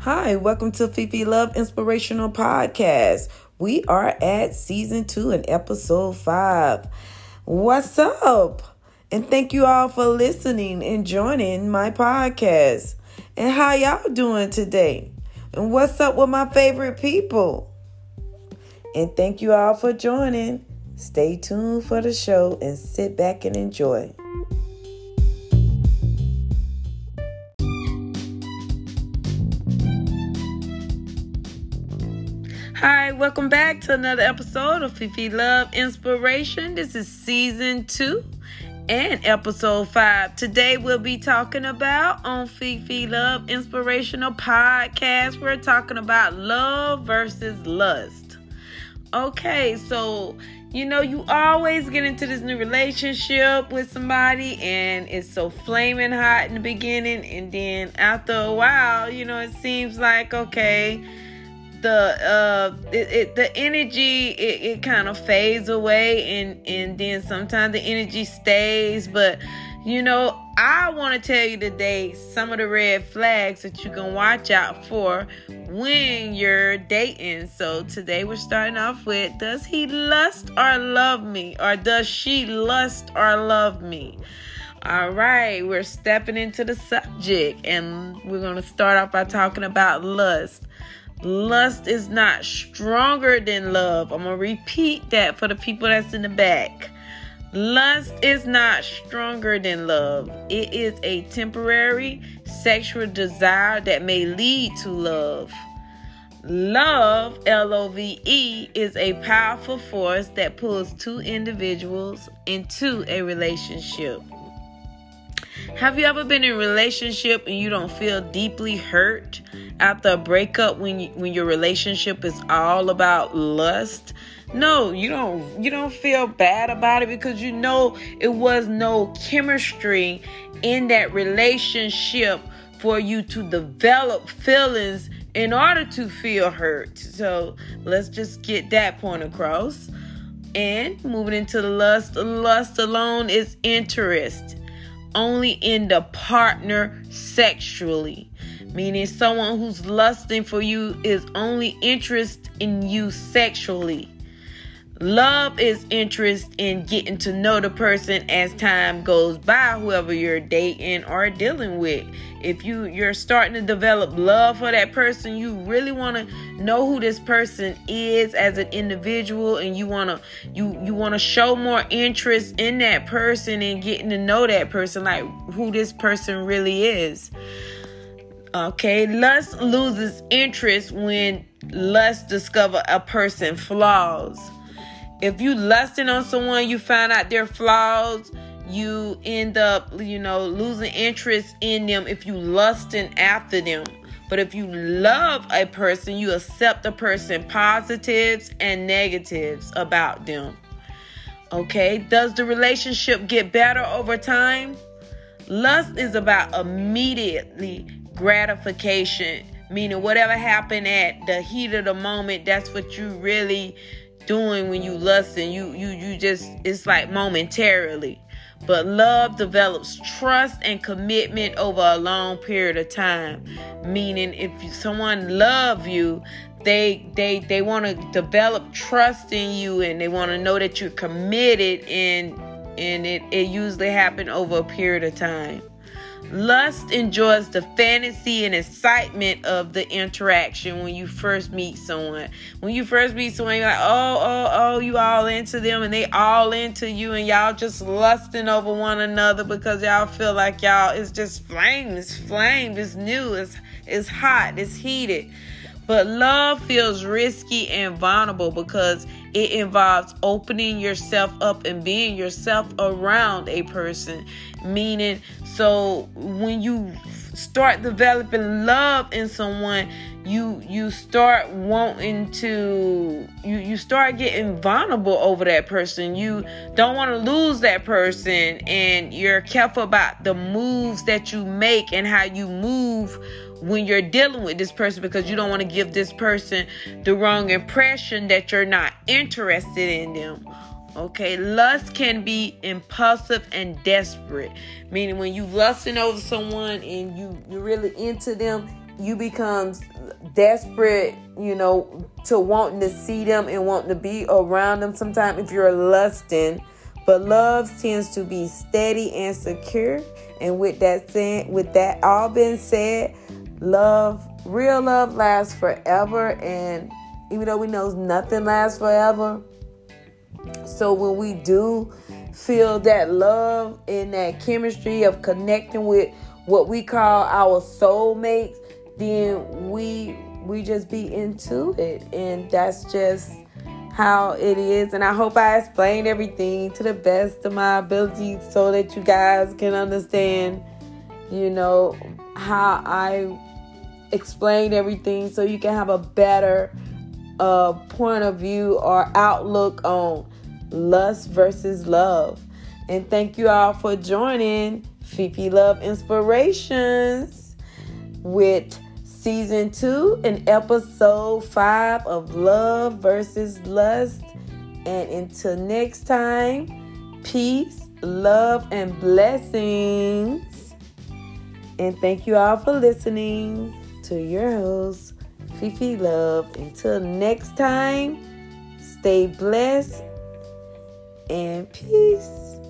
Hi, welcome to Fifi Love Inspirational Podcast. We are at season 2 and episode 5. What's up? And thank you all for listening and joining my podcast. And how y'all doing today? And what's up with my favorite people? And thank you all for joining. Stay tuned for the show and sit back and enjoy. Hi, welcome back to another episode of Fifi Love Inspiration. This is season 2 and episode 5. Today we'll be talking about on Fifi Love Inspirational Podcast. We're talking about love versus lust. Okay, so you always get into this new relationship with somebody and it's so flaming hot in the beginning, and then after a while, it seems like the energy it kind of fades away, and then sometimes the energy stays. But I want to tell you today some of the red flags that you can watch out for when you're dating. So today we're starting off with, does he lust or love me? Or does she lust or love me? All right, we're stepping into the subject, and we're going to start off by talking about lust. Lust is not stronger than love. I'm going to repeat that for the people that's in the back. Lust is not stronger than love. It is a temporary sexual desire that may lead to love. Love, L-O-V-E, is a powerful force that pulls two individuals into a relationship. Have you ever been in a relationship and you don't feel deeply hurt after a breakup when your relationship is all about lust? No, you don't feel bad about it because it was no chemistry in that relationship for you to develop feelings in order to feel hurt. So let's just get that point across. And moving into the lust alone is interest only in the partner sexually, meaning someone who's lusting for you is only interested in you sexually. Love is interest in getting to know the person as time goes by, whoever you're dating or dealing with. If you're starting to develop love for that person, you really want to know who this person is as an individual, and you want to show more interest in that person and getting to know that person, like who this person really is. Okay, lust loses interest when lust discover a person's flaws. If you lusting on someone, you find out their flaws, you end up, losing interest in them if you lusting after them. But if you love a person, you accept a person's positives and negatives about them. Okay, does the relationship get better over time? Lust is about immediately gratification, meaning whatever happened at the heat of the moment, that's what you really doing when you lust, and you just, it's like momentarily. But love develops trust and commitment over a long period of time, meaning if someone love you, they want to develop trust in you, and they want to know that you're committed, and it usually happen over a period of time. Lust enjoys the fantasy and excitement of the interaction when you first meet someone. When you first meet someone, you're like, oh, you all into them, and they all into you, and y'all just lusting over one another because y'all feel like y'all, it's just flame, it's new, it's hot, it's heated. But love feels risky and vulnerable because it involves opening yourself up and being yourself around a person. Meaning, so when you start developing love in someone, you start wanting to, you start getting vulnerable over that person. You don't want to lose that person, and you're careful about the moves that you make and how you move when you're dealing with this person, because you don't want to give this person the wrong impression that you're not interested in them. Okay, lust can be impulsive and desperate, meaning when you lusting over someone and you're really into them, you become desperate, to wanting to see them and wanting to be around them. Sometimes if you're lusting, but love tends to be steady and secure. And with that all being said, real love lasts forever. And even though we know nothing lasts forever, so when we do feel that love and that chemistry of connecting with what we call our soulmates, then we just be into it. And that's just how it is. And I hope I explained everything to the best of my ability so that you guys can understand, how I explained everything, so you can have a better point of view or outlook on lust versus love. And thank you all for joining Fifi Love Inspirations with Season 2 and Episode 5 of Love versus Lust. And until next time, peace, love, and blessings. And thank you all for listening to your host, Fifi Love. Until next time, stay blessed and peace.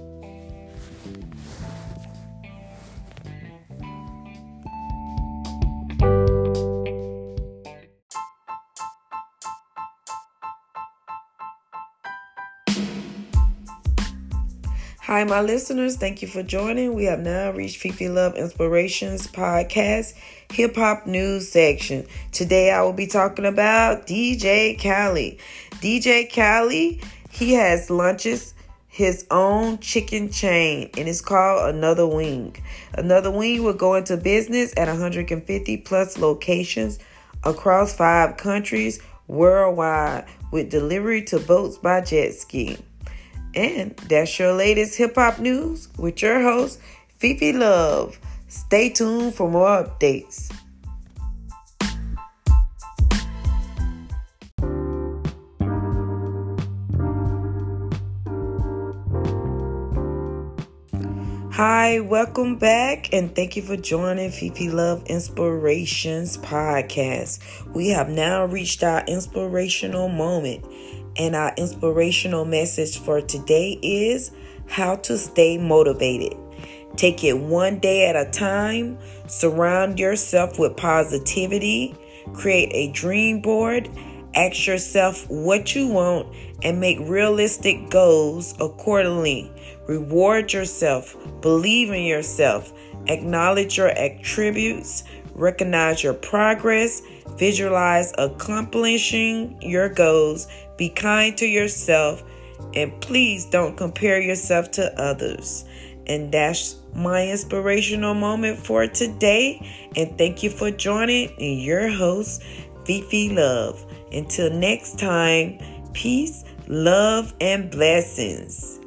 Hi, my listeners. Thank you for joining. We have now reached Fifi Love Inspirations Podcast Hip Hop News section. Today, I will be talking about DJ Khaled. DJ Khaled, he has lunches his own chicken chain, and it's called Another Wing. Another Wing will go into business at 150 plus locations across 5 countries worldwide with delivery to boats by jet ski. And that's your latest hip-hop news with your host, Fifi Love. Stay tuned for more updates. Hi, welcome back, and thank you for joining Fifi Love Inspirations Podcast. We have now reached our inspirational moment. And our inspirational message for today is how to stay motivated. Take it one day at a time. Surround yourself with positivity. Create a dream board. Ask yourself what you want and make realistic goals accordingly. Reward yourself. Believe in yourself. Acknowledge your attributes. Recognize your progress. Visualize accomplishing your goals. Be kind to yourself, and please don't compare yourself to others. And that's my inspirational moment for today. And thank you for joining. And your host, Fifi Love. Until next time, peace, love, and blessings.